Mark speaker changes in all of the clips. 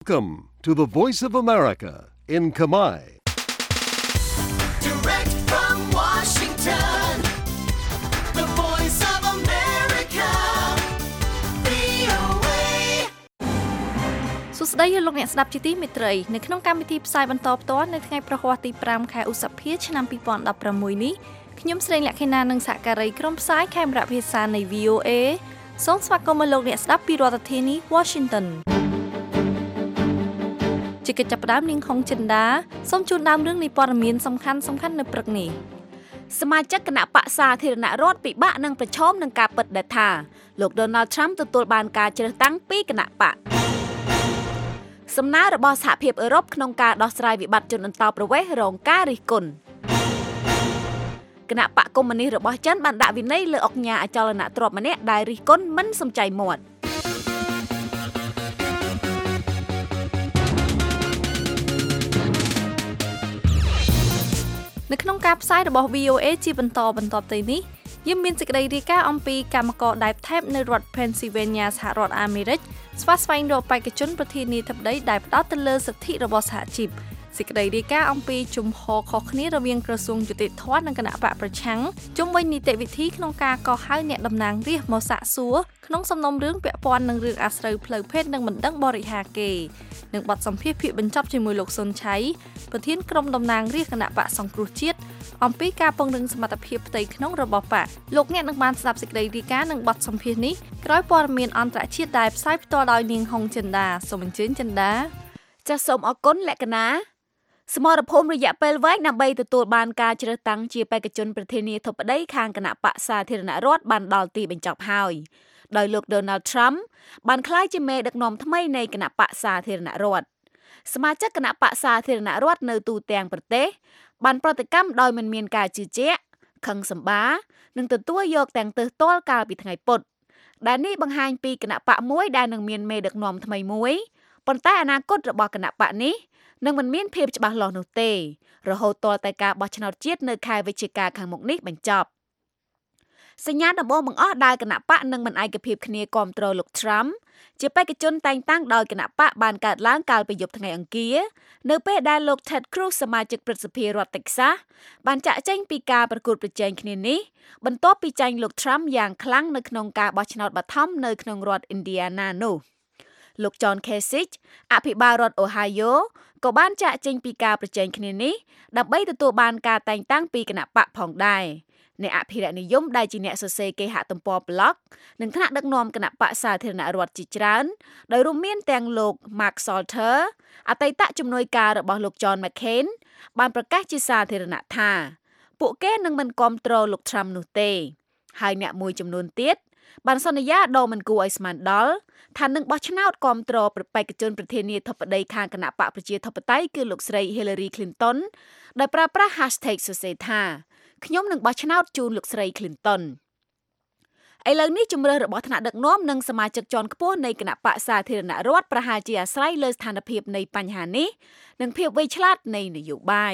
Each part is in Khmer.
Speaker 1: Welcome to the Voice of America in Khmer.
Speaker 2: Direct from Washington, the Voice of America, VOA.
Speaker 3: សួស្តីលោកអ្នកស្ដាប់ជាទីមេត្រីនៅក្នុងកម្មវិធីផ្សាយបន្តផ្ទាល់នៅថ្ងៃប្រហ័សទី5ខែឧសភាឆ្នាំ2016នេះខ្ញុំស្រីលក្ខិណានិងសហការីក្រុមផ្សាយខេមរៈភាសានៃ VOA សូមស្វាគមន៍លោកអ្នកស្ដាប់ពីរដ្ឋធានី Washington ជាកិច្ចចាប់ផ្ដើមនាងខុងចិនដាសូមជូនដើមរឿងនៃព័ត៌មានសំខាន់នៅព្រឹកនេះសមាជិកគណៈបក្សសាធារណរដ្ឋពិបាកនឹងប្រឈមនឹងការពិតដែលថាលោក Donald Trump ទទួលបានការជ្រើសតាំងពីគណៈបកសំណើរបស់សហភាពអឺរ៉ុបក្នុងការដោះស្រាយវិបត្តិជនអន្តោប្រវេសន៍រងការរិះគន់គណៈបកកុម្មុយនីសរបស់ចិនបានដាក់វិន័យលើអង្គការអចលនទ្រព្យម្នាក់ដែលរិះគន់មិនសំចៃមាត់នៅក្នុងការផ្សាយរបស់ VOA ជាបន្តទៅនេះយើងមានសេចក្តីរាយការណ៍អំពីកម្មករដែកថេបនៅរដ្ឋ Pennsylvania សហរដ្ឋអាមេរិកស្វាស្វែងរកបេក្ខជនប្រធានាធិបតីដែលផ្ដោតទៅលើសិទ្ធិរបស់សហជីពសេចក្តីរាយការណ៍អំពីជំហរខុសគ្នារវាងក្រសួងយុតិធម៌និងគណៈបកប្រឆាំងជុំវិញនីតិវិធីក្នុងការកោះហៅអ្នកតំណាងរាស្ត្រមកសាកសួរក្នុងសំណុំរឿងពាក់ព័ន្ធនឹងរឿងអាស្រូវផ្លូវភេទនិងបណ្ដឹងបរិហាគេនឹងបទសម្ភាសន៍ភាគបញ្ចប់ជាមួយលោកសុនឆៃប្រធានក្រុមតំណាងរាស្ត្រគណៈបកសង្គ្រោះជាតិអំពីការពង្រឹងសមត្ថភាពផ្ទៃក្នុងរបស់បកលោកអ្នកនឹងបានស្ដាប់សេចក្តីរាយការណ៍និងបទសម្ភាសន៍នេះក្រោយព័ត៌មានអន្តរជាតិដែលផ្សាយផ្ទាល់ដោយនាងហុងចិនដាសូមអញ្ជើញចិនដាចាសសូមអរគុណលក្ខណៈសមរភូមិរយៈពេលវែងដើម្បីទទួលបានការជ្រើសតាំងជាបេក្ខជនប្រធានាធិបតីខាងគណៈបកសាធារណរដ្ឋបានដល់ទីបញ្ចប់ហើយដោយលោក Donald Trump បានក្លាយជាមេដឹកនាំថ្មីនៃគណៈបកសាធារណរដ្ឋសមាជិកគណៈបកសាធារណរដ្ឋនៅទូទាំងប្រទេសបានប្រតិកម្មដោយមិនមានការជឿជាក់ខឹងសម្បានិងទទួលយកទាំងទើសទាល់កាលពីថ្ងៃពុធដែលនេះបង្ហាញពីគណៈបកមួយដែលនឹងមានមេដឹកនាំថ្មីមួយប៉ុន្តែអនាគតរបស់គណៈបកនេះនឹងមិនមានភាពច្បាស់លាស់នោះទេរហូតទាល់តែការបោះឆ្នោតជាតិនៅខែវិច្ឆិកាខាងមុខនេះបញ្ចប់សញ្ញាដំបូងបង្អស់ដែលគណៈបកនឹងមិនឯកភាពគ្នាគ្រប់គ្រងលោក Trump ជាបេក្ខជនតែងតាំងដោយគណៈបកបានកើតឡើងកាលពីយប់ថ្ងៃអង្គារនៅពេលដែលលោក Ted Cruz សមាជិកព្រឹទ្ធសភារដ្ឋ Texas បានចាក់ចែងពីការប្រកួតប្រជែងគ្នានេះបន្ទាប់ពីចាញ់លោក Trump យ៉ាងខ្លាំងនៅក្នុងការបោះឆ្នោតបឋមនៅក្នុងរដ្ឋ Indiana នោះលោក John Kasich អភិបាលរដ្ឋ Ohio ក៏បានចាក់ចេញពីការប្រជែងគ្នានេះដើម្បីទទួលបានការតែងតាំងពីគណៈបកផងដែរអ្នកអភិរក្សនិយមដែលជាអ្នកសរសេរគេហទំព័រប្លុកនិងថ្នាក់ដឹកនាំគណៈបកសាធារណរដ្ឋជាច្រើនដោយរួមមានទាំងលោក Mark Salter អតីតជំនួយការរបស់លោក John McCain បានប្រកាសជាសាធារណៈថាពួកគេនឹងមិនគាំទ្រលោក Trump នោះទេហើយអ្នកមួយចំនួនទៀតបានសន្យាដ៏មិនគួរឲ្យស្មានដល់ថានឹងបោះឆ្នោតគាំទ្របេក្ខជនប្រធានាធិបតីខាងគណៈបកប្រជាធិបតេយ្យគឺលោកស្រី Hillary Clinton ដោយប្រើប្រាស់ hashtag សរសេរថាខ្ញុំនឹងបោះឆ្នោតជូនលោកស្រី Clinton ឥឡូវនេះជំរើសរបស់ថ្នាក់ដឹកនាំនិងសមាជិកជាន់ខ្ពស់នៃគណៈបកសាធារណរដ្ឋប្រហែលជាអាស្រ័យលើស្ថានភាពនៃបញ្ហានេះនិងភាពវៃឆ្លាតនៃនយោបាយ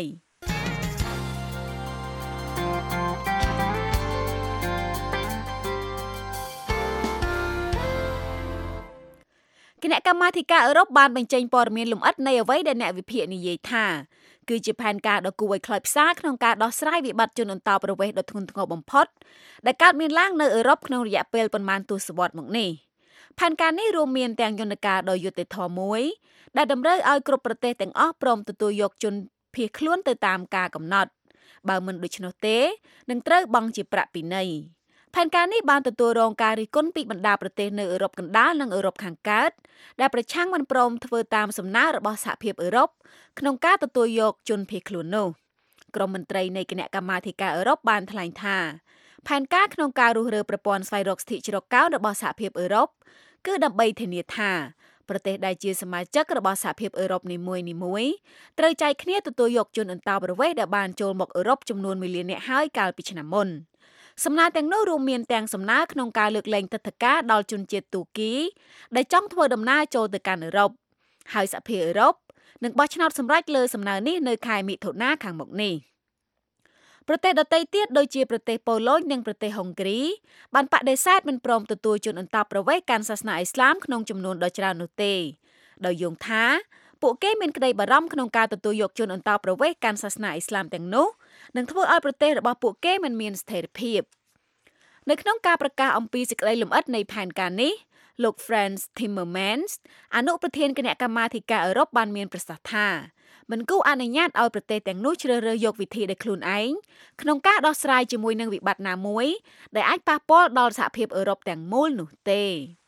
Speaker 3: គណៈកម្មាធិការអឺរ៉ុបបានបញ្ចេញព័ត៌មានលម្អិតនៃអ្វីដែលអ្នកវិភាគនិយាយថាគឺជាផែនការដ៏គួរឲ្យខ្លោចផ្សាក្នុងការដោះស្រាយវិបត្តិជនអន្តោប្រវេសន៍ដ៏ធ្ងន់ធ្ងរបំផុតដែលកើតមានឡើងនៅអឺរ៉ុបក្នុងរយៈពេលប៉ុន្មានទសវត្សរ៍មកនេះផែនការនេះរួមមានទាំងយន្តការដ៏យុត្តិធម៌មួយដែលតម្រូវឲ្យគ្រប់ប្រទេសទាំងអស់ព្រមទទួលយកជនភៀសខ្លួនទៅតាមការកំណត់បើមិនដូច្នោះទេនឹងត្រូវបង់ជាប្រាក់ពិន័យផែនការនេះបានទទួលរងការរិះគន់ពីបណ្ដាប្រទេសនៅអឺរ៉ុបកណ្ដាលនិងអឺរ៉ុបខាងកើតដែលប្រឆាំងមិនព្រមធ្វើតាមសំណើរបស់សហភាពអឺរ៉ុបក្នុងការទទួលយកជនភៀសខ្លួននោះក្រុមមន្ត្រីនៃគណៈកម្មាធិការអឺរ៉ុបបានថ្លែងថាផែនការក្នុងការរុះរើប្រព័ន្ធស្វែងរកសិទ្ធិជ្រកកោនរបស់សហភាពអឺរ៉ុបគឺដើម្បីធានាថាប្រទេសដែលជាសមាជិករបស់សហភាពអឺរ៉ុបនីមួយៗត្រូវចែកគ្នាទទួលយកជនអន្តោប្រវេសន៍ដែលបានចូលមកអឺរ៉ុបចំនួន1លាននាក់ហើយកាលពីឆ្នាំមុនសំណើទាំងនោះរួមមានទាំងសំណើក្នុងការលើកលែងទិដ្ឋាការដល់ជនជាតិទូគីដែលចង់ធ្វើដំណើរចូលទៅកាន់អឺរ៉ុបហើយសហភាពអឺរ៉ុបនឹងបោះឆ្នោតសម្រេចលើសំណើនេះនៅខែមិថុនាខាងមុខនេះប្រទេសដទៃទៀតដូចជាប្រទេសប៉ូឡូញនិងប្រទេសហុងគ្រីបានបដិសេធមិនព្រមទទួលជនអន្តោប្រវេសន៍កាន់សាសនាអ៊ីស្លាមក្នុងចំនួនដ៏ច្រើននោះទេ
Speaker 4: ដោយយល់ថាពួកគេមានក្តីបារម្ភក្នុងការទទួលយកជនអន្តោប្រវេសន៍កាន់សាសនាអ៊ីស្លាមទាំងនោះនឹងធ្វើឲ្យប្រទេសរបស់ពួកគេមិនមានស្ថិរភាពនៅក្នុងការប្រកាសអំពីសេចក្តីលម្អិតនៃផែនការនេះលោក Frans Timmermans អនុប្រធានគណៈកម្មាធិការអឺរ៉ុបបានមានប្រសាសន៍ថាមិនគួរអនុញ្ញាតឲ្យប្រទេសទាំងនោះជ្រើសរើសយកវិធីដោយខ្លួនឯងក្នុងការដោះស្រាយជាមួយនឹងវិបត្តិណាមួយដែលអាចប៉ះពាល់ដល់សហភាពអឺរ៉ុបទាំងមូលនោះទេ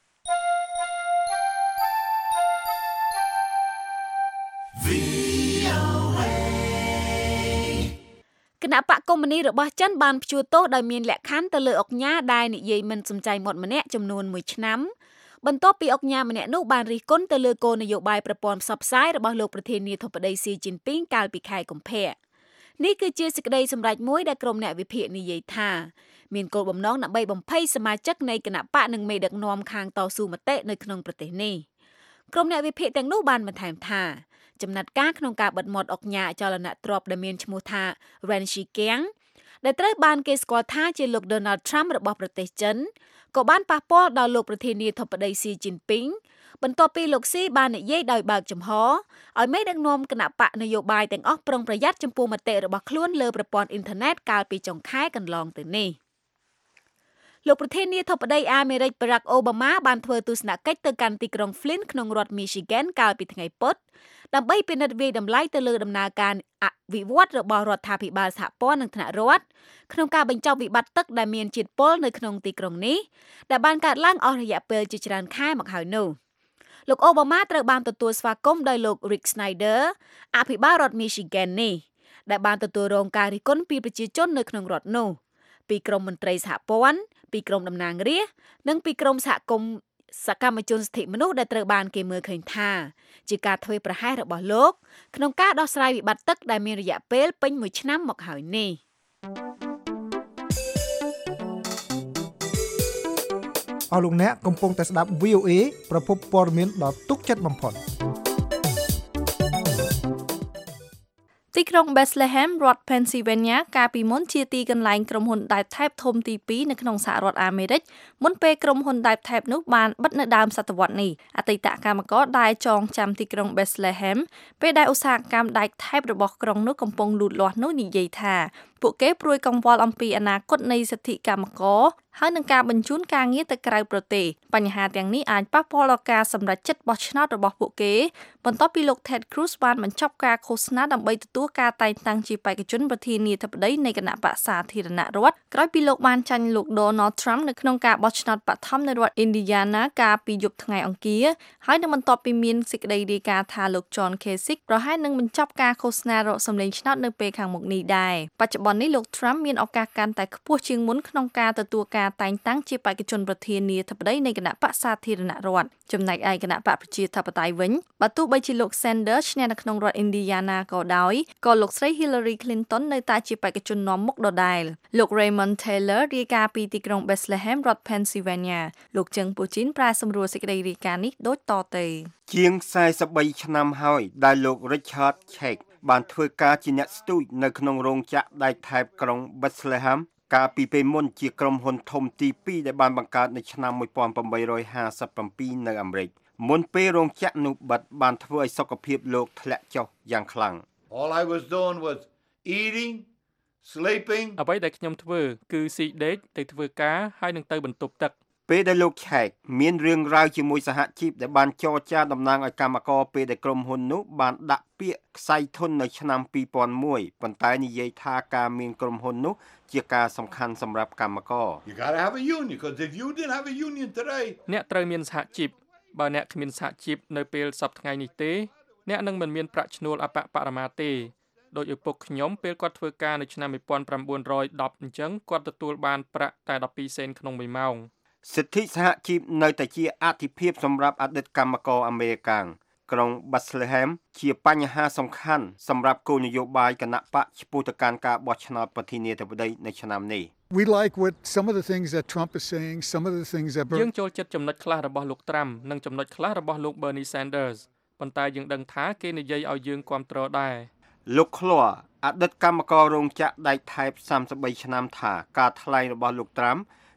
Speaker 4: គណៈបកកុម្មុយនីរបស់ចិនបានព្យួរទោសដោយមានលក្ខខណ្ឌទៅលើអង្គការដែលនិយាយមិនសំចៃមាត់ម្នាក់ចំនួន1ឆ្នាំបន្ទាប់ពីអង្គការម្នាក់នោះបានរិះគន់ទៅលើគោលនយោបាយប្រព័ន្ធផ្សព្វផ្សាយរបស់លោកប្រធានាធិបតីស៊ីជីនពីងកាលពីខែកុម្ភៈនេះគឺជាសេចក្តីសម្រេចមួយដែលក្រុមអ្នកវិភាគនិយាយថាមានគោលបំណងដើម្បីបំភ័យសមាជិកនៃគណៈបកនិងមេដឹកនាំខាងតស៊ូមតិនៅក្នុងប្រទេសនេះក្រុមអ្នកវិភាគទាំងនោះបានបន្ថែមថាចំណាត់ការក្នុងការបិទមាត់អង្គការអចលនទ្រព្យដែលមានឈ្មោះថា Ren Xikang ដែលត្រូវបានគេស្គាល់ថាជាលោក Donald Trump របស់ប្រទេសចិនក៏បានប៉ះពាល់ដល់លោកប្រធានាធិបតីស៊ីជីនពីងបន្ទាប់ពីលោកស៊ីបាននិយាយដោយបើកចំហឲ្យមេដឹកនាំគណៈបកនយោបាយទាំងអស់ប្រុងប្រយ័ត្នចំពោះមតិរបស់ខ្លួនលើប្រព័ន្ធអ៊ីនធឺណិតកាលពីចុងខែកន្លងទៅនេះលោកប្រធានាធិបតីអាមេរិក Barack Obama បានធ្វើទស្សនកិច្ចទៅកាន់ទីក្រុង Flint ក្នុងរដ្ឋ Michigan កាលពីថ្ងៃពុធដើម្បីពិនិត្យវាយតម្លៃទៅលើដំណើរការអភិវឌ្ឍរបស់រដ្ឋាភិបាលសហព័ន្ធនិងថ្នាក់រដ្ឋក្នុងការបញ្ចប់វិបត្តិទឹកដែលមានជាតិពុលនៅក្នុងទីក្រុងនេះដែលបានកើតឡើងអស់រយៈពេលជាច្រើនខែមកហើយនោះលោកអូបាម៉ាត្រូវបានទទួលស្វាគមន៍ដោយលោក Rick Snyder អភិបាលរដ្ឋ Michigan នេះដែលបានទទួលរងការរិះគន់ពីប្រជាជននៅក្នុងរដ្ឋនោះពីក្រមមន្ត្រីសហព័ន្ធពីក្រមតំណាងរាស្ត្រនិងពីក្រមសហគមន៍សកម្មជនសិទ្ធិមនុស្សដែលត្រូវបានគេមើលឃើញថាជាការធ្វេសប្រហែសរបស់លោកក្នុងការដោះស្រាយវិបត្តិទឹកដែលមានរយៈពេលពេញ1ឆ្នាំមកហើយនេះ
Speaker 5: អស់លោកអ្នកកំពុងតែស្ដាប់ VOA ប្រភពព័ត៌មានដ៏ទុកចិត្តបំផុត
Speaker 3: ទីក្រុង Bethlehem រដ្ឋ Pennsylvania កាលពីមុនជាទីកន្លែងក្រុមហ៊ុនដែកថែបធំទី2នៅក្នុងសហរដ្ឋអាមេរិកមុនពេលក្រុមហ៊ុនដែកថែបនោះបានបិទនៅដើមសតវត្សរ៍នេះអតីតកម្មករដែលចងចាំទីក្រុង Bethlehem ពេលដែលឧស្សាហកម្មដែកថែបរបស់ក្រុងនោះកំពុងលូតលាស់នោះនិយាយថាពួកគេព្រួយកង្វល់អំពីអនាគតនៃសិទ្ធិកម្មករហើយនឹងការបញ្ជូនការងារទៅក្រៅប្រទេសបញ្ហាទាំងនេះអាចប៉ះពាល់ដល់ការសម្រេចចិត្តបោះឆ្នោតរបស់ពួកគេបន្ទាប់ពីលោក Ted Cruz បានបញ្ចប់ការឃោសនាដើម្បីទទួលការតែងតាំងជាបេក្ខជនប្រធានាធិបតីនៃគណៈបក្សសាធារណរដ្ឋក្រោយពីលោកបានចាញ់លោក Donald Trump នៅក្នុងការបោះឆ្នោតបឋមនៅរដ្ឋ Indiana កាលពីយប់ថ្ងៃអង្គារហើយនឹងបន្ទាប់ពីមានសេចក្តីរាយការណ៍ថាលោក John Kasich ប្រហែលនឹងបញ្ចប់ការឃោសនារកសម្លេងឆ្នោតនៅពេលខាងមុខនេះដែរបច្ចុប្បន្ននេះលោក Trump មានឱកាសកាន់តែខ្ពស់ជាងមុនក្នុងការទទួលការតែងតាំងជាបេក្ខជនប្រធានាធិបតីនៃគណៈបក្សសាធារណរដ្ឋចំណែកឯគណៈបកប្រជាធិបតេយ្យវិញបើទោះបីជាលោក Sanders ឈ្នះនៅក្នុងរដ្ឋ Indiana ក៏ដោយក៏លោកស្រី Hillary Clinton នៅតែជាបេក្ខជននាំមុខដដែលលោក Raymond Taylor រាយការណ៍ពីទីក្រុង Bethlehem រដ្ឋ Pennsylvania លោកជឹងពូជីនប្រាសម្រួលសេចក្តីរាយការណ៍នេះដូចតទៅ
Speaker 6: ជាង43ឆ្នាំហើយដែលលោក Richard Check បានធ្វើការជាអ្នកស្ទូចនៅក្នុងរោងចក្រដែកថែបក្រុង Bethlehem កាលពីពេលមុនជាក្រុមហ៊ុនធំទី2ដែលបានបង្កើតនៅឆ្នាំ1857នៅអាមេរិកមុនពេលរោងចក្រនោះបិទបានធ្វើឲ្យសុខភាពលោកធ្លាក់ចុះយ៉ាងខ្លាំង
Speaker 7: All I was doing was eating, sleeping
Speaker 8: អ្វីដែលខ្ញុំធ្វើគឺស៊ីដេកទៅធ្វើការហើយនឹងទៅបន្ទប់ទឹក
Speaker 6: ពេលដែលលោកឆែកមានរឿងរ៉ាវជាមួយសហជីពដែលបានចរចាតំណាងឲ្យកម្មករពេលដែលក្រុមហ៊ុននោះបានដាក់ពាក្យខ្សែធននៅឆ្នាំ2001ប៉ុន្តែនិយាយថាការមានក្រុមហ៊ុននោះជាការសំខាន់សម្រាប់កម្មករ
Speaker 7: You got to have a union because if you didn't have a union today
Speaker 8: អ្នកត្រូវមានសហជីពបើអ្នកគ្មានសហជីពនៅពេលសប្តាហ៍ថ្ងៃនេះទេអ្នកនឹងមិនមានប្រាក់ឈ្នួលអបបរមាទេដោយឪពុកខ្ញុំពេលគាត់ធ្វើការនៅឆ្នាំ1910អញ្ចឹងគាត់ទទួលបានប្រាក់តែ12សេនក្នុង1ម៉ោង
Speaker 6: សិទ្ធិសហជីពនៅតែជាអាទិភាពសម្រាប់អតីតកម្មករអាមេរិកាំងក្រុង Bethlehem ជាបញ្ហាសំខាន់សម្រាប់គោលនយោបាយគណៈបកឆ្ពោះទៅកាន់ការបោះឆ្នោតប្រធានាធិបតីនៅឆ្នាំនេះ
Speaker 9: We like what some of the things that Trump is saying, some of the things that
Speaker 8: យើងចូលចិត្តចំណុចខ្លះរបស់លោក Trump និងចំណុចខ្លះរបស់លោក Bernie Sanders ប៉ុន្តែយើងដឹងថាគេនិយាយឲ្យយើងគាំទ្រដែរ
Speaker 6: លោក Claw អតីតកម្មកររោងចក្រដែកថែប33ឆ្នាំថាការថ្លែងរបស់លោក Trump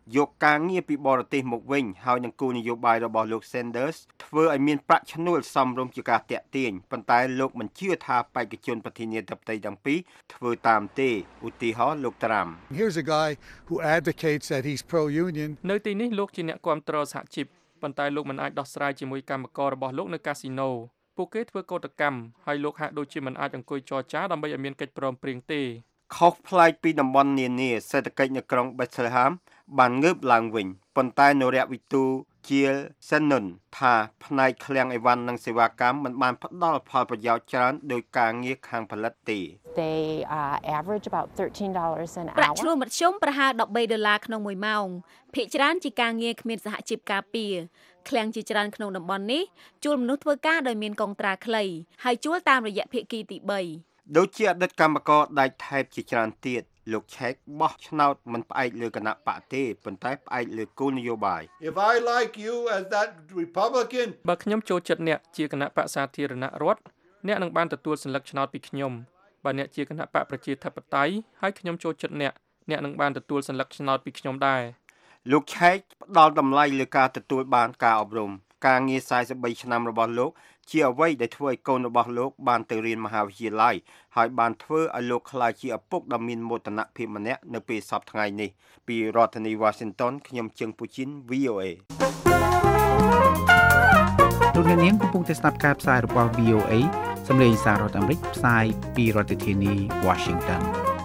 Speaker 6: យកការងារពីបរទេសមកវិញហើយនឹងគោលនយោបាយរបស់លោក Sanders ធ្វើឲ្យមានប្រាក់ឈ្នួលសមរម្យជាការតាក់ទាញប៉ុន្តែលោកមិនជឿថាបេក្ខជនប្រធានាធិបតីទាំងពីរធ្វើតាមទេឧទាហរណ៍លោក Trump
Speaker 9: Here's a guy who advocates that he's pro-union.
Speaker 8: នៅទីនេះលោកជាអ្នកគាំទ្រសហជីពប៉ុន្តែលោកមិនអាចដោះស្រាយជាមួយកម្មកររបស់លោកនៅកាស៊ីណូពួកគេធ្វើកោតកម្មហើយលោកហាក់ដូចជាមិនអាចអង្គុយចរចាដើម្បីឲ្យមានកិច្ចព្រមព្រៀងទេ
Speaker 6: ខុសប្លែកពីតំបន់នានាសេដ្ឋកិច្ចនៅក្រុង Bethlehem បានងើបឡើងវិញប៉ុន្តែនរវិទូជា Shannon ថាផ្នែកឃ្លាំងអីវ៉ាន់និងសេវាកម្មមិនបានផ្ដល់ផលប្រយោជន៍ច្រើនដោយការងារខាងផលិតទេ
Speaker 10: They average about $13 an hour.
Speaker 4: ប្រាក់ឈ្នួលមធ្យមប្រហែល$13ក្នុង1ម៉ោងភាគច្រើនជាការងារគ្មានសហជីពការពារឃ្លាំងជាច្រើនក្នុងតំបន់នេះជួលមនុស្សធ្វើការដោយមានកុងត្រាខ្លីហើយជួលតាមរយៈភាគីទី3
Speaker 6: ដូចជាអតីតកម្មករដែកថែបជាច្រើនទៀតលោកឆែកបោះឆ្នោតមិនផ្អែកលើគណៈបកទេប៉ុន្តែផ្អែកលើគោលនយោបាយ
Speaker 7: If I like you as that Republican
Speaker 8: បើខ្ញុំចូលចិត្តអ្នកជាគណៈបកសាធារណរដ្ឋអ្នកនឹងបានទទួលសัญลักษณ์ឆ្នោតពីខ្ញុំបើអ្នកជាគណៈបកប្រជាធិបតេយ្យហើយខ្ញុំចូលចិត្តអ្នកនឹងបានទទួលសัญลักษณ์ឆ្នោតពីខ្ញុំដែរ
Speaker 6: លោកឆែកផ្ដល់តម្លៃលើការទទួលបានការអប់រំការងារ43ឆ្នាំរបស់លោកជាអ្វីដែលធ្វើឲ្យកូនរបស់លោកបានទៅរៀនមហាវិទ្យាល័យហើយបានធ្វើឲ្យលោកក្លាយជាឪពុកដ៏មានមោទនភាពម្នាក់នៅពេលសប្តាហ៍ថ្ងៃនេះពីរដ្ឋធានី Washington ខ្ញុំជើងពូជីន VOA
Speaker 11: លោកអ្នកនាងកំពុងតែស្ដាប់ការផ្សាយរបស់ VOA សម្លេងសាររដ្ឋអាមេរិកផ្សាយពីរដ្ឋធានី Washington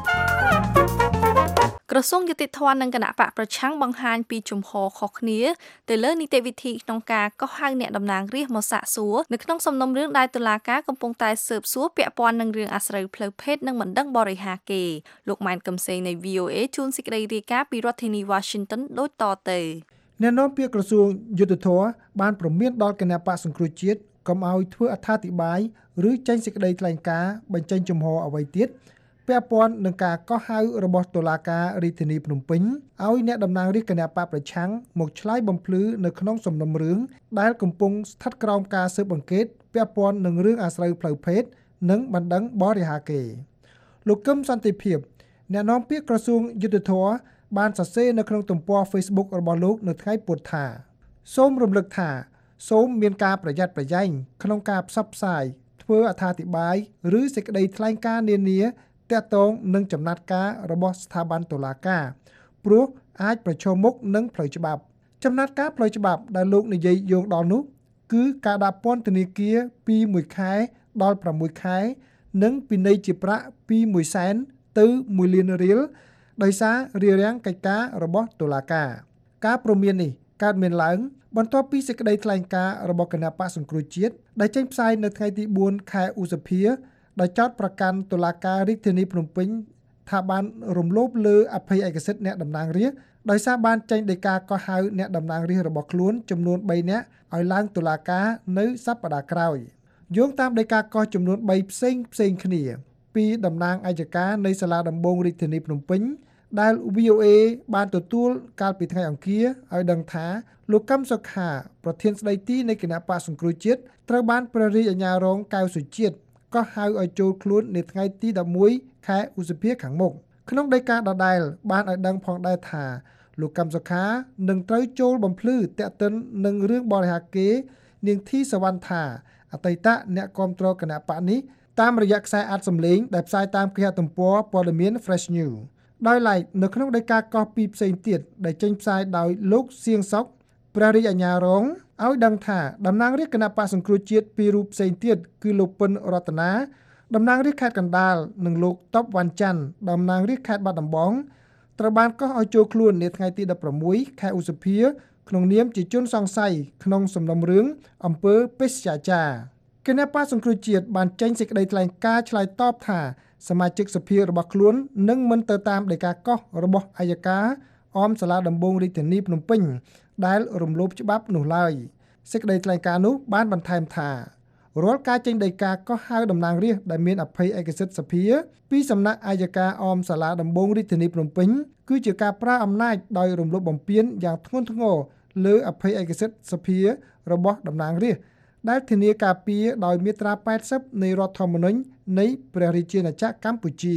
Speaker 3: ក្រសួងយុតិធម៌និងគណៈបកប្រឆាំងបង្ហាញពីជំហរខុសគ្នាទៅលើនីតិវិធីក្នុងការកោះហៅអ្នកតំណាងរាស្ត្រមកសាកសួរនៅក្នុងសំណុំរឿងដែលតុលាការកំពុងតែស៊ើបសួរពាក់ព័ន្ធនឹងរឿងអាស្រូវផ្លូវភេទនិងបណ្ដឹងបរិហាគេលោកម៉ែនកឹមសេងនៃ VOA ជូនសេចក្តីរាយការណ៍ពីរដ្ឋធានី Washington ដូចតទៅ
Speaker 5: អ្នកនាំពាក្យក្រសួងយុតិធម៌បានព្រមានដល់គណៈបកសង្គ្រោះជាតិកុំឲ្យធ្វើអត្ថាធិប្បាយឬចេញសេចក្តីថ្លែងការណ៍បញ្ចេញជំហរអ្វីទៀតពាក់ព័ន្ធនឹងការកោះហៅរបស់តុលាការរាជធានីភ្នំពេញឲ្យអ្នកតំណាងរាស្ត្រគណៈបកប្រឆាំងមកឆ្លើយបំភ្លឺនៅក្នុងសំណុំរឿងដែលកំពុងស្ថិតក្រោមការស៊ើបអង្កេតពាក់ព័ន្ធនឹងរឿងអាស្រូវផ្លូវភេទនិងបណ្ដឹងបរិហាគេលោកកឹមសន្តិភាពអ្នកនាំពាក្យក្រសួងយុតិធម៌បានសរសេរនៅក្នុងទំព័រ Facebook របស់លោកនៅថ្ងៃពុធថាសូមរំលឹកថាសូមមានការប្រយ័ត្នប្រយែងក្នុងការផ្សព្វផ្សាយធ្វើអត្ថាធិប្បាយឬសេចក្តីថ្លែងការណ៍នានាទាក់ទងនឹងចំណាត់ការរបស់ស្ថាប័នតុលាការព្រោះអាចប្រឈមមុខនឹងផ្លូវច្បាប់ចំណាត់ការផ្លូវច្បាប់ដែលលោកនិយាយយោងដល់នោះគឺការដាក់ពន្ធនាគារពី1ខែដល់6ខែនិងពិន័យជាប្រាក់ពី1សែនទៅ1លានរៀលដោយសាររារាំងកិច្ចការរបស់តុលាការការព្រមាននេះកើតមានឡើងបន្ទាប់ពីសេចក្តីថ្លែងការណ៍របស់គណៈបក្សសង្គ្រោះជាតិដែលចេញផ្សាយនៅថ្ងៃទី4ខែឧសភាដោយចោទប្រកាន់តុលាការរាជធានីភ្នំពេញថាបានរំលោភលើអភ័យឯកសិទ្ធិអ្នកតំណាងរាស្ត្រដោយសារបានចេញដីកាកោះហៅអ្នកតំណាងរាស្ត្ររបស់ខ្លួនចំនួន3នាក់ឲ្យឡើងតុលាការនៅសប្តាហ៍ក្រោយយោងតាមដីកាកោះចំនួន3ផ្សេងគ្នាពីតំណាងអัยការនៃសាលាដំបងរាជធានីភ្នំពេញដែល VOA បានទទួលកាលពីថ្ងៃអង្គារឲ្យដឹងថាលោកកឹមសុខាប្រធានស្ដីទីនៃគណៈបក្សសង្គ្រោះជាតិត្រូវបានព្រះរាជអាជ្ញារងកៅសុជាតិក៏ហៅឲ្យចូលខ្លួននៅថ្ងៃទី11ខែឧសភាខាងមុខក្នុងដីកាដដែលបានឲ្យដឹងផងដែរថាលោកកឹមសុខានឹងត្រូវចូលបំភ្លឺតាក់ទិននឹងរឿងបរិហាគេនាងធីសវណ្ណថាអតីតអ្នកគាំទ្រគណៈបកនេះតាមរយៈខ្សែអាត់សម្លេងដែលផ្សាយតាមគេហទំព័រព័ត៌មាន Fresh News ដោយឡែកនៅក្នុងដីកាកោះពីផ្សេងទៀតដែលចេញផ្សាយដោយលោកសៀងសុកព្រះរាជអាជ្ញារងឲ្យដឹងថាតំណាងរាស្ត្រគណៈបក្សសង្គ្រោះជាតិពីររូបផ្សេងទៀតគឺលោកពិនរតនាតំណាងរាស្ត្រខេត្តកណ្ដាលនិងលោកតបវ៉ាន់ច័ន្ទតំណាងរាស្ត្រខេត្តបាត់ដំបងត្រូវបានកោះឲ្យចូលខ្លួននាថ្ងៃទី16ខែឧសភាក្នុងនាមជាជនសង្ស័យក្នុងសំណុំរឿងអំពើបេសកចារគណៈបក្សសង្គ្រោះជាតិបានចេញសេចក្តីថ្លែងការណ៍ឆ្លើយតបថាសមាជិកសភារបស់ខ្លួននឹងមិនទៅតាមដីកាកោះរបស់អัยការអមសាលាដំបងរាជធានីភ្នំពេញដែលរំលោភច្បាប់នោះឡើយសេចក្តីថ្លែងការណ៍នោះបានបន្ថែមថារាល់ការចេញដីកាកោះហៅតំណាងរាស្ត្រដែលមានអភ័យឯកសិទ្ធិសភាពីសំណាក់អัยការអមសាលាដំបងរាជធានីភ្នំពេញគឺជាការប្រើអំណាចដោយរំលោភបំពានយ៉ាងធ្ងន់ធ្ងរលើអភ័យឯកសិទ្ធិសភារបស់តំណាងរាស្ត្រដែលធានាការពារដោយមាត្រា80នៃរដ្ឋធម្មនុញ្ញនៃព្រះរាជាណាចក្រកម្ពុជា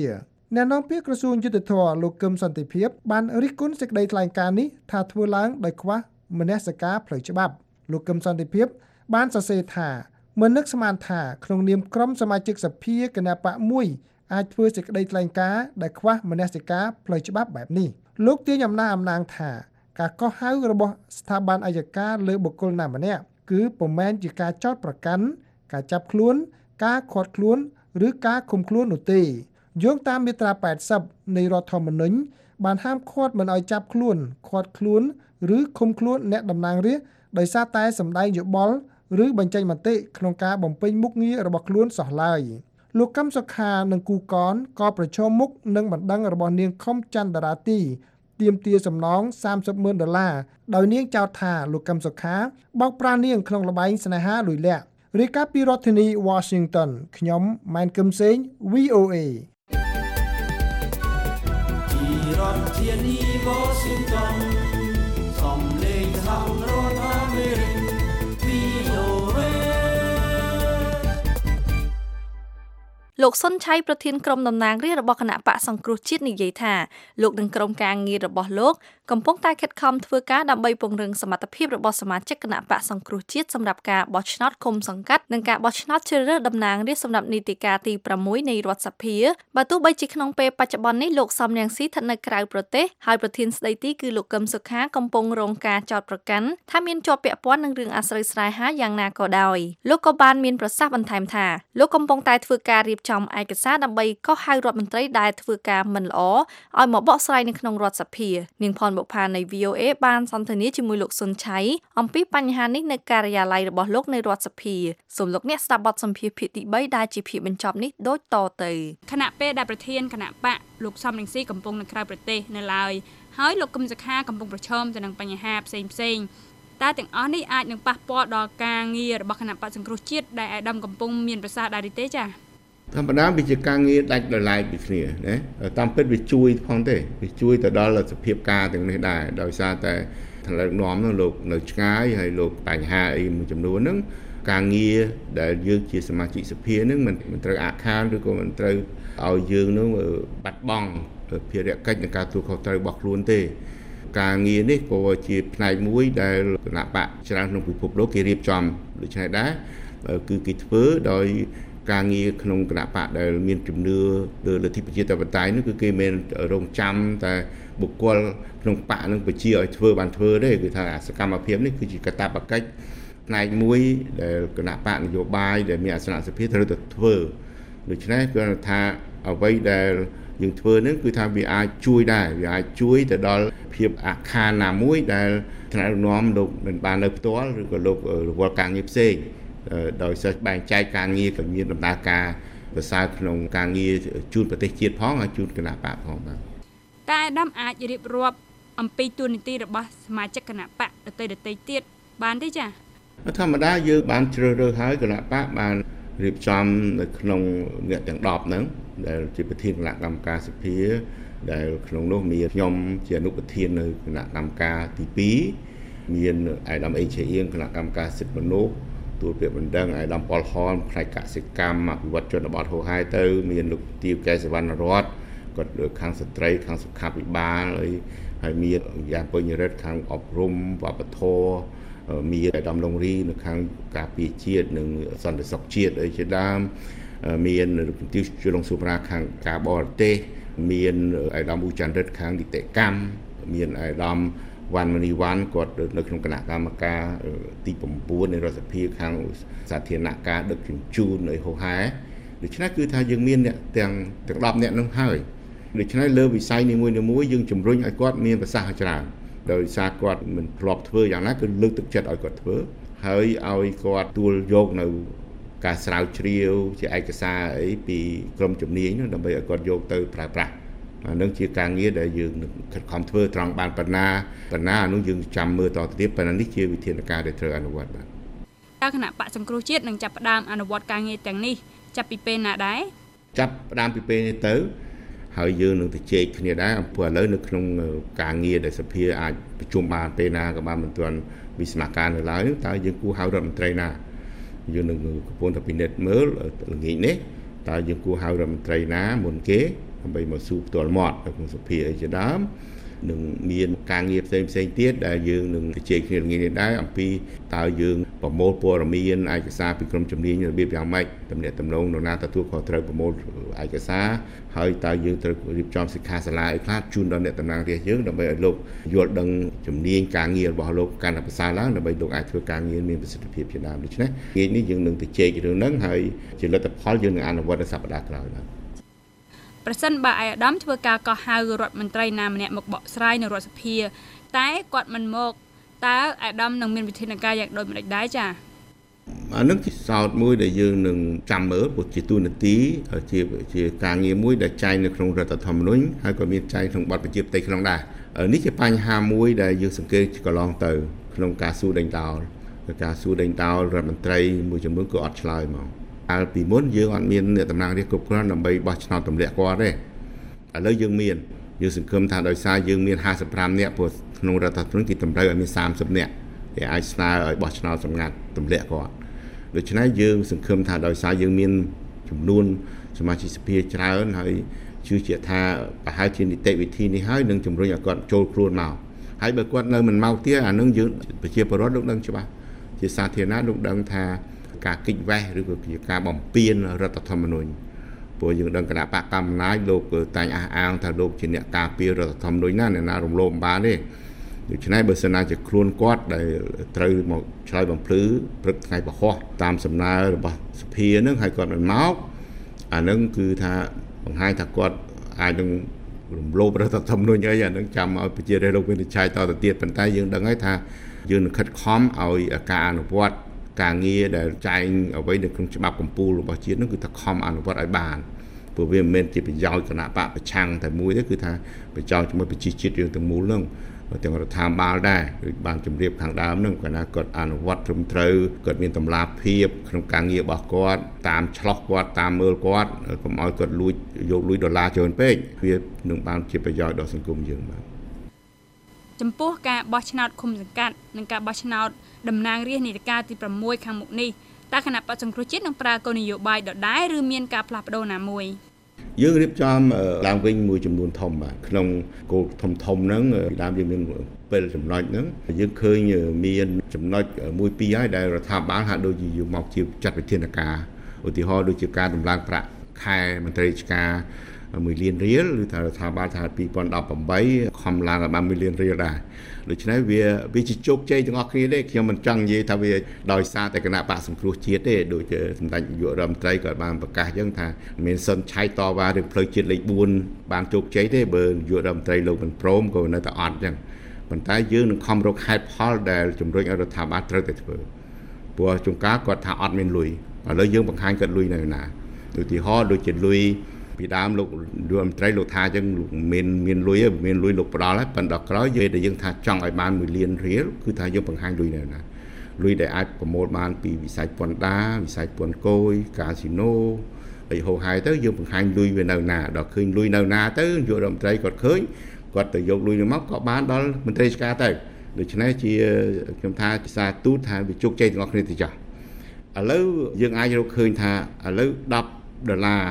Speaker 5: អ្នកនាំពាក្យក្រសួងយុទ្ធភ័ពលោកកឹមសន្តិភាពបានរិះគន់សេចក្តីថ្លែងការណ៍នេះថាធ្វើឡើងដោយខ្វះមនសិការផ្លូវច្បាប់លោកកឹមសន្តិភាពបានសរសេរថាមិននឹកស្មានថាក្នុងនាមក្រុមសមាជិកសភាគណៈបកមួយអាចធ្វើសេចក្តីថ្លែងការណ៍ដែលខ្វះមនសិការផ្លូវច្បាប់បែបនេះលោកទាញអំណាងថាការកោះហៅរបស់ស្ថាប័នអัยការលើបុគ្គលណាម្នាក់គឺពុំមែនជាការចោទប្រកាន់ការចាប់ខ្លួនការឃាត់ខ្លួនឬការឃុំខ្លួននោះទេយោងតាមមាត្រា80នៃរដ្ឋធម្មនុញ្ញបានហាមឃាត់មិនឲ្យចាប់ខ្លួនឃាត់ខ្លួនឬឃុំខ្លួនអ្នកតំណាងរាស្ត្រដោយសារតែសម្ដែងយោបល់ឬបញ្ចេញមតិក្នុងការបំពេញមុខងាររបស់ខ្លួនសោះឡើយលោកកឹមសុខានិងគូកនក៏ប្រឈមមុខនឹងបណ្ដឹងរបស់នាងខុមចន្ទរាទីទាមទារសំណង$30,000ដោយនាងចោទថាលោកកឹមសុខាបោកប្រាស់នាងក្នុងល្បែងស្នេហាលួចលាក់រាយការណ៍ពីរដ្ឋធានី Washington ខ្ញុំម៉ែនកឹមសេង VOA
Speaker 2: ពីរដ្ឋធានី Washington សំឡេងសហរដ្ឋអាមេរិក VOA
Speaker 3: លោកសុនឆៃប្រធានក្រុមតំណាងរាស្ត្ររបស់គណៈបកសង្គ្រោះជាតិនិយាយថាលោកនិងក្រុមការងាររបស់លោកកំពុងតែខិតខំធ្វើការដើម្បីពង្រឹងសមត្ថភាពរបស់សមាជិកគណៈបកសង្គ្រោះជាតិសម្រាប់ការបោះឆ្នោតឃុំសង្កាត់និងការបោះឆ្នោតជ្រើសរើសតំណាងរាស្ត្រសម្រាប់នីតិកាលទី6នៃរដ្ឋសភាបើទោះបីជាក្នុងពេលបច្ចុប្បន្ននេះលោកសំរងស៊ីស្ថិតនៅក្រៅប្រទេសហើយប្រធានស្ដីទីគឺលោកកឹមសុខាកំពុងរងការចោទប្រកាន់ថាមានជាប់ពាក់ព័ន្ធនឹងរឿងអាស្រូវស្នេហាយ៉ាងណាក៏ដោយលោកក៏បានមានប្រសាសន៍បន្ថែមថាលោកកំពុងតែធ្វើការរៀបចំឯកសារដើម្បីកោះហៅរដ្ឋមន្ត្រីដែលធ្វើការមិនល្អឲ្យមកបកស្រាយនៅក្នុងរដ្ឋសភានាងផនបុប្ផានៃ VOA បានសន្ទនាជាមួយលោកសុនឆៃអំពីបញ្ហានេះនៅការិយាល័យរបស់លោកនៅរដ្ឋសភាសូមលោកអ្នកស្ដាប់បទសម្ភាសន៍ភាគទី3ដែលជាភាគបញ្ចប់នេះដូចតទៅ
Speaker 4: គណៈពេលដែលប្រធានគណៈបកលោកសំរងស៊ីកំពុងនៅក្រៅប្រទេសនៅឡើយហើយលោកកឹមសុខាកំពុងប្រឈមទៅនឹងបញ្ហាផ្សេងតើទាំងអស់នេះអាចនឹងប៉ះពាល់ដល់ការងាររបស់គណៈបកសង្គ្រោះជាតិដែលអាដាមកំពុងមានប្រសាសន៍ដែរទេចា៎
Speaker 12: ធម្មតាវាជាការងារដាច់ដោយឡែកពីគ្នាណាតាមពិតវាជួយផងទេវាជួយទៅដល់សភាពការទាំងនេះដែរដោយសារតែថ្នាក់ដឹកនាំនោះលោកនៅឆ្ងាយហើយលោកបញ្ហាអីមួយចំនួនហ្នឹងការងារដែលយើងជាសមាជិកសភាហ្នឹងមិនត្រូវអាខានឬក៏មិនត្រូវឲ្យយើងនោះបាត់បង់ភារកិច្ចនៃការទទួលខុសត្រូវរបស់ខ្លួនទេការងារនេះក៏ជាផ្នែកមួយដែលគណៈបកច្រើនក្នុងពិភពលោកគេរៀបចំដូច្នេះដែរគឺគេធ្វើដោយការងារក្នុងគណៈបកដែលមានជំនឿលើលទ្ធិប្រជាធិបតេយ្យនោះគឺគេមិនរងចាំតែបុគ្គលក្នុងបកនឹងបញ្ជាឲ្យធ្វើបានធ្វើទេគឺថាសកម្មភាពនេះគឺជាកាតព្វកិច្ចផ្នែកមួយដែលគណៈបកនយោបាយដែលមានអាសនៈសភាត្រូវតែធ្វើដូច្នេះគឺថាអ្វីដែលយើងធ្វើនឹងគឺថាវាអាចជួយដែរវាអាចជួយទៅដល់ភាពអាខានណាមួយដែលថ្នាក់ដឹកនាំលោកមិនបាននៅផ្ទាល់ឬក៏លោករវល់ការងារផ្សេងដោយសិស្សបែងចែកការងារក៏មានដំណើរការប្រសើរក្នុងការងារជូនប្រទេសជាតិផងហើយជូនគណៈបកផងបាទ
Speaker 4: តែអាដាមអាចរៀបរាប់អំពីទួនាទីរបស់សមាជិកគណៈបកដទៃទៀតបានទេចា៎
Speaker 12: ធម្មតាយើងបានជ្រើសរើសហើយគណៈបកបានរៀបចំនៅក្នុងអ្នកទាំង10ហ្នឹងដែលជាប្រធានគណៈកម្មការសភាដែលក្នុងនោះមានខ្ញុំជាអនុប្រធាននៅគណៈកម្មការទី2មានអាយដាមអេជាអៀងគណៈកម្មការសិទ្ធិមនុស្សទូលពាក្យបណ្ដឹងអាយដាមប៉ុលហនផ្នែកកសិកម្មអភិវឌ្ឍជនបទហូហែទៅមានលោកទាវកែសវណ្ណរតគាត់ខាងស្ត្រីខាងសុខាភិបាលហើយមានយ៉ាងពេញរិទ្ធខាងអប់រំវប្បធម៌មានអាយដាមឡុងរីនៅខាងការពារជាតិនិងសន្តិសុខជាតិអីជាដើមមានលោកទាវជលងសុប្រាខាងការបរទេសមានអាយដាមអ៊ូចាន់រិទ្ធខាងនីតិកម្មមានអាយដាមវ៉ាន់មនីវ៉ាន់គាត់នៅក្នុងគណៈកម្មការទី9នៃរដ្ឋសភាខាងសាធារណការដឹកជញ្ជូននៃហូហែដូច្នេះគឺថាយើងមានអ្នកទាំង10អ្នកនោះហើយដូច្នេះលើវិស័យនីមួយៗយើងជំរុញឲ្យគាត់មានប្រសាសន៍ច្រើនដោយសារគាត់មិនធ្លាប់ធ្វើយ៉ាងណាគឺលើកទឹកចិត្តឲ្យគាត់ធ្វើហើយឲ្យគាត់ទួលយកនៅការស្រាវជ្រាវជាឯកសារអីពីក្រុមជំនាញនោះដើម្បីឲ្យគាត់យកទៅប្រើប្រាស់នឹងជាការងារដែលយើងខិតខំធ្វើត្រង់បានប៉ុណ្ណានោះយើងចាំមើលតទៅទៀតប៉ុន្តែនេះជាវិធានការដែលត្រូវអនុវត្តបាទ
Speaker 4: តើគណៈបកសង្គ្រោះជាតិនឹងចាប់ផ្ដើមអនុវត្តការងារទាំងនេះចាប់ពីពេលណាដែរ
Speaker 12: ចាប់ផ្ដើមពីពេលនេះទៅហើយយើងនឹងទៅជែកគ្នាដែរព្រោះឥឡូវនៅក្នុងការងារដែលសភាអាចប្រជុំបានពេលណាក៏បានមិនទាន់វិស្មការនៅឡើយតើយើងគួរហៅរដ្ឋមន្ត្រីណាយើងនឹងកំពុងតែពិនិត្យមើលល្ងាចនេះតើយើងគួរហៅរដ្ឋមន្ត្រីណាមុនគេដើម្បីមកស៊ូផ្ទាល់មាត់នៅក្នុងសភាអីជាដើមនឹងមានការងារផ្សេងទៀតដែលយើងនឹងជជែកគ្នាថ្ងៃនេះដែរអំពីតើយើងប្រមូលព័ត៌មានឯកសារពីក្រុមជំនាញរបៀបយ៉ាងម៉េចទំនាក់ទំនងនរណាទទួលខុសត្រូវប្រមូលឯកសារហើយតើយើងត្រូវរៀបចំសិក្ខាសាលាឲ្យខ្លះជូនដល់អ្នកតំណាងរាស្ត្រយើងដើម្បីឲ្យលោកយល់ដឹងជំនាញការងាររបស់លោកកាន់តែប្រសើរឡើងដើម្បីលោកអាចធ្វើការងារមានប្រសិទ្ធភាពជាដើមដូច្នេះថ្ងៃនេះយើងនឹងទៅជែករឿងហ្នឹងហើយជាលទ្ធផលយើងនឹងអនុវត្តនៅសប្តាហ៍ក្រោយបាទ
Speaker 13: ប្រសិនបើអាយដាមធ្វើការកោះហៅរដ្ឋមន្ត្រីណាម្នាក់មកបកស្រាយនៅរដ្ឋសភាតែគាត់មិនមកតើអាយដាមនឹងមានវិធានការយ៉ាងដូចម្តេចដែរចា៎
Speaker 12: អានឹងជាសោតមួយដែលយើងនឹងចាំមើលព្រោះជាទូនាទីជាការងារមួយដែលចែងនៅក្នុងរដ្ឋធម្មនុញ្ញហើយក៏មានចែងក្នុងបទបញ្ជាផ្ទៃក្នុងដែរនេះជាបញ្ហាមួយដែលយើងសង្កេតកន្លងទៅក្នុងការសួរដេញដោលរដ្ឋមន្ត្រីមួយចំនួនក៏អត់ឆ្លើយមកកាលពីមុនយើងអត់មានអ្នកតំណាងរាស្ត្រគ្រប់គ្រាន់ដើម្បីបោះឆ្នោតទម្លាក់គាត់ទេឥឡូវយើងសង្ឃឹមថាដោយសារយើងមាន55នាក់ព្រោះក្នុងរដ្ឋធម្មនុញ្ញគេតម្រូវឲ្យមាន30នាក់ដែលអាចស្នើឲ្យបោះឆ្នោតសម្ងាត់ទម្លាក់គាត់ដូច្នេះយើងសង្ឃឹមថាដោយសារយើងមានចំនួនសមាជិកសភាច្រើនហើយជឿជាក់ថាប្រហែលជានីតិវិធីនេះហើយនឹងជំរុញឲ្យគាត់ចូលខ្លួនមកហើយបើគាត់នៅមិនមកទៀតអានឹងយើងប្រជាពលរដ្ឋលោកដឹងច្បាស់ជាសាធារណៈលោកដឹងថាការគិតវេះឬក៏ជាការបំពានរដ្ឋធម្មនុញ្ញព្រោះយើងដឹងគណៈបកកណ្ដាលអំណាចលោកតែងអះអាងថាលោកជាអ្នកការពាររដ្ឋធម្មនុញ្ញណាអ្នកណារំលោភមិនបានទេដូច្នេះបើសិនណាជាខ្លួនគាត់ដែលត្រូវមកឆ្លើយបំភ្លឺព្រឹកថ្ងៃពហុតាមសំណើរបស់សភានឹងហើយគាត់មិនមកអានឹងគឺថាបង្ហាញថាគាត់អាចនឹងរំលោភរដ្ឋធម្មនុញ្ញអីអានឹងចាំឲ្យប្រជារាស្ត្រលោកវិនិច្ឆ័យតទៅទៀតប៉ុន្តែយើងដឹងហើយថាយើងនឹងខិតខំឲ្យការអនុវត្តការងារដែលចែងអ្វីនៅក្នុងច្បាប់កម្ពុជារបស់ជាតិនោះគឺថាខំអនុវត្តឲ្យបានព្រោះវាមិនមែនជាប្រយោជន៍គណៈបកប្រឆាំងតែមួយទេគឺថាប្រយោជន៍ជាមួយប្រជាជាតិយើងទាំងមូលនោះទាំងរដ្ឋាភិបាលដែរដូចបានជម្រាបខាងដើមហ្នឹងគាត់ថាគាត់អនុវត្តត្រឹមត្រូវគាត់មានតម្លាភាពក្នុងការងាររបស់គាត់តាមឆ្លោះគាត់តាមមើលគាត់កុំឲ្យគាត់យកលុយដុល្លារច្រើនពេកវានឹងបានជាប្រយោជន៍ដល់សង្គមយើងបាទ
Speaker 13: ចំពោះការបោះឆ្នោតឃុំសង្កាត់និងការបោះឆ្នោតតំណាងរាស្ត្រនីតិកាលទី6ខាងមុខនេះតើគណៈបក្សសង្គ្រោះជាតិនឹងប្រើគោលនយោបាយដដែលឬមានការផ្លាស់ប្ដូរណាមួយ
Speaker 12: យើងរៀបចំឡើងវិញមួយចំនួនធំបាទក្នុងគោលធំហ្នឹងដើមយើងមាន7ចំណុចហ្នឹងយើងឃើញមានចំណុច1 2ហើយដែលរដ្ឋាភិបាលហាក់ដូចជាយកមកជាចាត់វិធានការឧទាហរណ៍ដូចជាការដំឡើងប្រាក់ខែមន្ត្រីរាជការ1លានរៀលឬថារដ្ឋាភិបាលថា2018ខំឡើងឲ្យបាន1លានរៀលដែរដូច្នេះវាជាជោគជ័យទាំងអស់គ្នាទេខ្ញុំមិនចង់និយាយថាវាដោយសារតែគណៈបកសង្គ្រោះជាតិទេដូចសម្ដេចនាយករដ្ឋមន្ត្រីក៏បានប្រកាសអញ្ចឹងថាមានសិនឆៃតវ៉ារឿងផ្លូវជាតិលេខ4បានជោគជ័យទេបើនាយករដ្ឋមន្ត្រីលោកមិនព្រមក៏នៅតែអត់អញ្ចឹងប៉ុន្តែយើងនឹងខំរកហេតុផលដែលជំរុញឲ្យរដ្ឋាភិបាលត្រូវតែធ្វើព្រោះជួនកាលគាត់ថាអត់មានលុយឥឡូវយើងបង្ហាញគាត់លុយនៅណាឧទាហរណ៍ដូចជាលុយពីដើមលោករដ្ឋមន្ត្រីលោកថាអញ្ចឹងមានលុយលោកផ្ដល់ហើយប៉ុន្តែដល់ក្រោយយើងថាចង់ឲ្យបាន1លានរៀលគឺថាយើងបង្ហាញលុយនៅណាលុយដែលអាចប្រមូលបានពីវិស័យពន្ធដារវិស័យពន្ធគយកាស៊ីណូអីហូរហែទៅយើងបង្ហាញលុយវានៅណាដល់ឃើញលុយនៅណាទៅនាយករដ្ឋមន្ត្រីគាត់ឃើញគាត់ទៅយកលុយនោះមកក៏បានដល់មន្ត្រីរាជការទៅដូច្នេះជាខ្ញុំថាសារទូតថាវាជោគជ័យទាំងអស់គ្នាទៅចាស់ឥឡូវយើងអាចរកឃើញថាឥឡូវ$10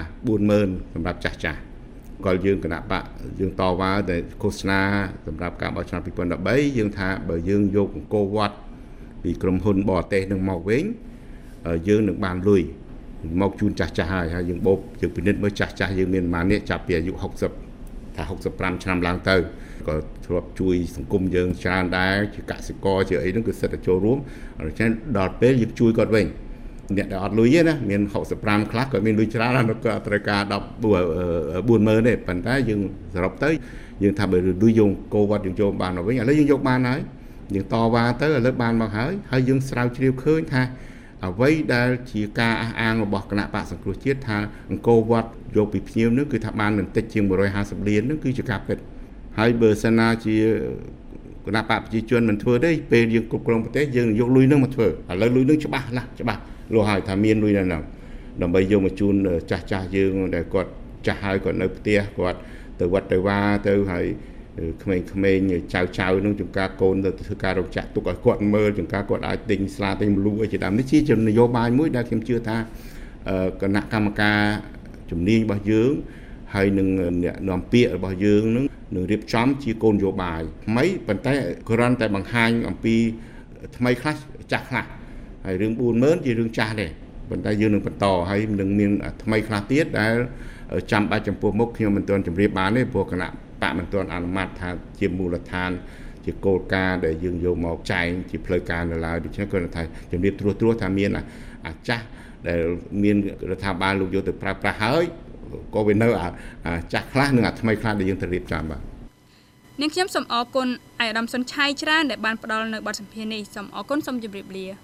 Speaker 12: 40,000សម្រាប់ចាស់គាត់យើងគណៈបកយើងតវ៉ាតែឃោសនាសម្រាប់ការបោះឆ្នោត2013យើងថាបើយើងយកអង្គរវត្តពីក្រុមហ៊ុនបរទេសនឹងមកវិញយើងនឹងបានលុយមកជូនចាស់ហើយយើងបូកយើងពិនិត្យមើលចាស់យើងមានប៉ុន្មាននាក់ចាប់ពីអាយុ60ថា65ឆ្នាំឡើងទៅក៏ធ្លាប់ជួយសង្គមយើងច្រើនដែរជាកសិករជាអីហ្នឹងគឺសិតតែចូលរួមដូច្នេះដល់ពេលយើងជួយគាត់វិញអ្នកដែលអត់លុយទេណាមាន65ខ្លះក៏មានលុយច្រើនហើយក៏ត្រូវការ40,000ទេប៉ុន្តែយើងសរុបទៅយើងថាបើលុយយកកោវត្តយើងចូលបានមកវិញឥឡូវយើងយកបានហើយយើងតវ៉ាទៅឥឡូវបានមកហើយយើងស្រាវជ្រាវឃើញថាអ្វីដែលជាការអះអាងរបស់គណៈបកសង្គ្រោះជាតិថាអង្គរវត្តយកពីភ្ញៀវនោះគឺថាបានមិនតិចជាង150លាននោះគឺជាការពិតហើយបើសិនណាជាគណៈបកប្រជាជនមិនធ្វើទេពេលយើងគ្រប់គ្រងប្រទេសយើងយកលុយនោះមកធ្វើឥឡូវលុយនោះច្បាស់លោះហើយថាមានលុយនៅហ្នឹងដើម្បីយកមកជូនចាស់យើងដែលគាត់ចាស់ហើយគាត់នៅផ្ទះគាត់ទៅវត្តទៅវាទៅហើយក្មេងៗចៅនឹងចំការកូនទៅធ្វើការរកចាក់ទុកឲ្យគាត់មើលចំការគាត់អាចទិញស្លាទិញមលូអីជាដើមនេះជានយោបាយមួយដែលខ្ញុំជឿថាគណៈកម្មការជំនាញរបស់យើងហហើយនឹងអ្នកនាំពាក្យរបស់យើងនឹងរៀបចំជាគោលនយោបាយថ្មីប៉ុន្តែគ្រាន់តែបង្ហាញអំពីថ្មីខ្លះចាស់ខ្លះហើយរឿង 40000 ជារឿងចាស់ដែរប៉ុន្តែយើងនឹងបន្តហើយនឹងមានថ្មីខ្លះទៀតដែលចាំបាច់ចំពោះមុខខ្ញុំមិនទាន់ជម្រាបបានទេព្រោះគណៈបកមិនទាន់អនុម័តថាជាមូលដ្ឋានជាគោលការណ៍ដែលយើងយកមកចែងជាផ្លូវការនៅឡើយដូច្នេះគាត់ថាជំរាបត្រួសថាមានអាចាស់ដែលមានរដ្ឋាភិបាលលោកយកទៅប្រើប្រាស់ហើយក៏វានៅចាស់ខ្លះនិងថ្មីខ្លះដែលយើងត្រូវរៀបចំបាទ
Speaker 13: នាងខ្ញុំសូមអរគុណអាយដាមសុនឆៃច្រើនដែលបានផ្ដល់នៅបទសម្ភាសន៍នេះសូមអរគុណសូមជម្រាបលា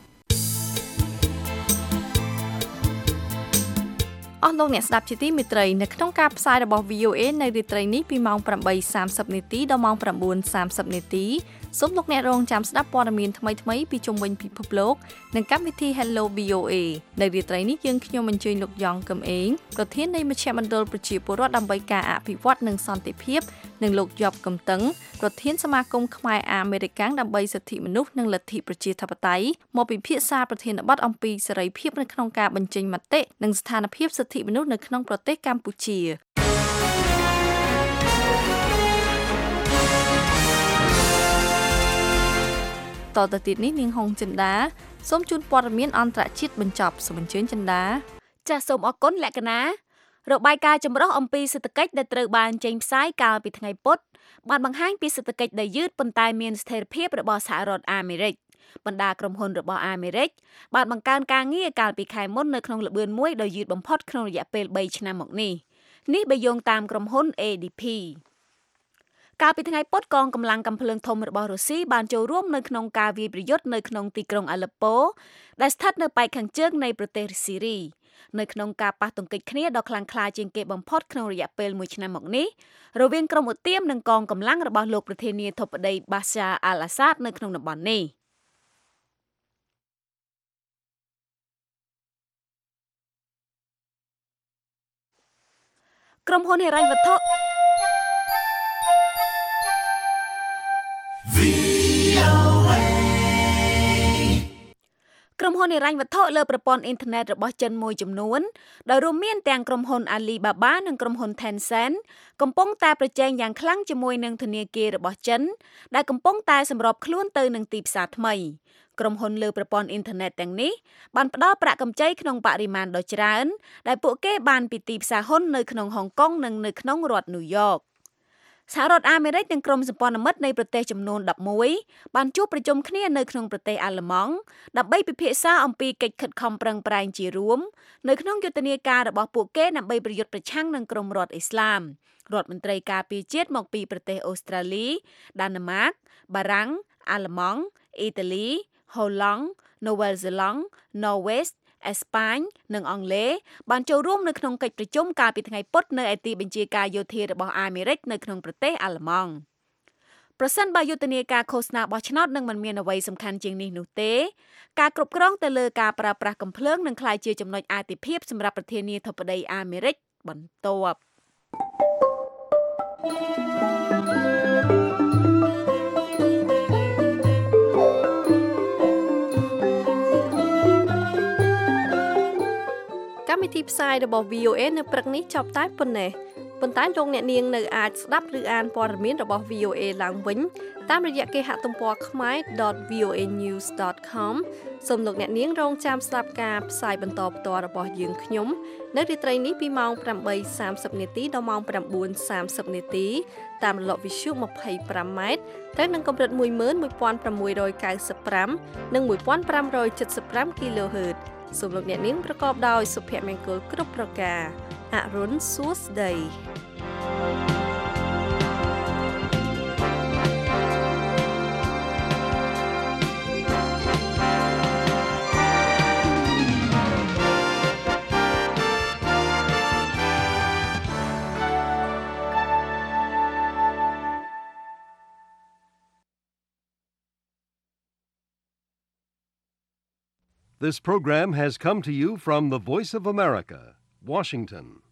Speaker 3: អស់លោកអ្នកស្ដាប់ជាទីមេត្រីនៅក្នុងការផ្សាយរបស់ VOA នៅរាត្រីនេះពីម៉ោង 8:30 នាទីដល់ម៉ោង 9:30 នាទីសូមលោកអ្នករងចាំស្ដាប់ព័ត៌មានថ្មីៗពីជុំវិញពិភពលោកនិងកម្មវិធី Hello VOA នៅរាត្រីនេះយើងខ្ញុំអញ្ជើញលោកយ៉ងកឹមអេងប្រធាននៃមជ្ឈមណ្ឌលប្រជាពលរដ្ឋដើម្បីការអភិវឌ្ឍនិងសន្តិភាពនិងលោកយប់កំតឹងប្រធានសមាគមខ្មែរអាមេរិកាំងដើម្បីសិទ្ធិមនុស្សនិងលទ្ធិប្រជាធិបតេយ្យមកពិភាក្សាប្រធានបទអំពីសេរីភាពនៅក្នុងការបញ្ចេញមតិនិងស្ថានភាពសិទ្ធិមនុស្សនៅក្នុងប្រទេសកម្ពុជាតទៅទៀតនេះនាងហុងចិន្តាសូមជូនព័ត៌មានអន្តរជាតិបញ្ចប់សូមអញ្ជើញចិន្តា
Speaker 4: ចាសសូមអរគុណលក្ខណារបាយការណ៍ចម្រុះអំពីសេដ្ឋកិច្ចដែលត្រូវបានចេញផ្សាយកាលពីថ្ងៃពុធបានបង្ហាញពីសេដ្ឋកិច្ចដែលយឺតប៉ុន្តែមានស្ថិរភាពរបស់សហរដ្ឋអាមេរិកបណ្ដាក្រុមហ៊ុនរបស់អាមេរិកបានបង្កើនការងារកាលពីខែមុននៅក្នុងល្បឿនមួយដ៏យឺតបំផុតក្នុងរយៈពេល3ឆ្នាំមកនេះបើយោងតាមក្រុមហ៊ុន ADPកាលពីថ្ងៃពុធកងកម្លាំងកាំភ្លើងធំរបស់រុស្ស៊ីបានចូលរួមនៅក្នុងការវាយប្រយុទ្ធនៅក្នុងទីក្រុងអាឡេប៉ូដែលស្ថិតនៅប៉ែកខាងជើងនៃប្រទេសស៊ីរីនៅក្នុងការប៉ះទង្គិចគ្នាដ៏ខ្លាំងក្លាជាងគេបំផុតក្នុងរយៈពេល1ឆ្នាំមកនេះរវាងក្រុមឧទាមនិងកងកម្លាំងរបស់លោកប្រធានាធិបតីបាសាអាល់អាសាដនៅក្នុងតំបន់នេះក្រុមហ៊ុនហិរញ្ញវត្ថុក្រុមហ៊ុនហិរញ្ញវត្ថុលើប្រព័ន្ធអ៊ីនធឺណិតរបស់ចិនមួយចំនួនដោយរួមមានទាំងក្រុមហ៊ុន Alibaba និងក្រុមហ៊ុន Tencent កំពុងតែប្រជែងយ៉ាងខ្លាំងជាមួយនឹងធនាគាររបស់ចិនដែលកំពុងតែសម្របខ្លួនទៅនឹងទីផ្សារថ្មីក្រុមហ៊ុនលើប្រព័ន្ធអ៊ីនធឺណិតទាំងនេះបានផ្ដល់ប្រាក់កម្ចីក្នុងបរិមាណដ៏ច្រើនដែលពួកគេបានពីទីផ្សារហ៊ុននៅក្នុងហុងកុងនិងនៅក្នុងរដ្ឋញូវយ៉កសហរដ្ឋអាមេរិកនិងក្រុមសម្ព័ន្ធមិត្តនៃប្រទេសចំនួន11បានជួបប្រជុំគ្នានៅក្នុងប្រទេសអាល្លឺម៉ង់ដើម្បីពិភាក្សាអំពីកិច្ចខិតខំប្រឹងប្រែងជារួមនៅក្នុងយុទ្ធនាការរបស់ពួកគេដើម្បីប្រយុទ្ធប្រឆាំងនឹងក្រុមរដ្ឋអ៊ីស្លាមរដ្ឋមន្ត្រីការពារជាតិមកពីប្រទេសអូស្ត្រាលីដាណឺម៉ាកបារាំងអាល្លឺម៉ង់អ៊ីតាលីហូឡង់នូវែលហ្សេឡង់ណូវេសអេស្ប៉ាញនិងអង់គ្លេសបានចូលរួមនៅក្នុងកិច្ចប្រជុំកាលពីថ្ងៃពុធនៅឯទីបញ្ជាការយោធារបស់អាមេរិកនៅក្នុងប្រទេសអាល្លឺម៉ង់ប្រសិនបើយុទ្ធនាការឃោសនាបោះឆ្នោតនឹងមិនមានអ្វីសំខាន់ជាងនេះនោះទេការគ្រប់គ្រងទៅលើការប្រើប្រាស់កាំភ្លើងនឹងក្លាយជាចំណុចអាទិភាពសម្រាប់ប្រធានាធិបតីអាមេរិកបន្ទាប់
Speaker 3: កម្មវិធីផ្សាយរបស់ VOA នៅព្រឹកនេះចប់តែប៉ុណ្ណេះប៉ុន្តែលោកអ្នកនាងនៅអាចស្ដាប់ឬអានព័ត៌មានរបស់ VOA ឡើងវិញតាមរយៈគេហទំព័រ khmer.voanews.com សូមលោកអ្នកនាងរងចាំស្ដាប់ការផ្សាយបន្តផ្ទាល់របស់យើងខ្ញុំនៅរាត្រីនេះពីម៉ោង 8:30 នាទីដល់ម៉ោង 9:30 នាទីតាមរលកវិទ្យុ 25M ទៅនឹងកម្រិត 11695 និង 1575 kHz សូមលោកអ្នកនាងប្រកបដោយសុភមង្គលគ្រប់ប្រការអរុនសួស្តី
Speaker 1: This program has come to you from the Voice of America, Washington.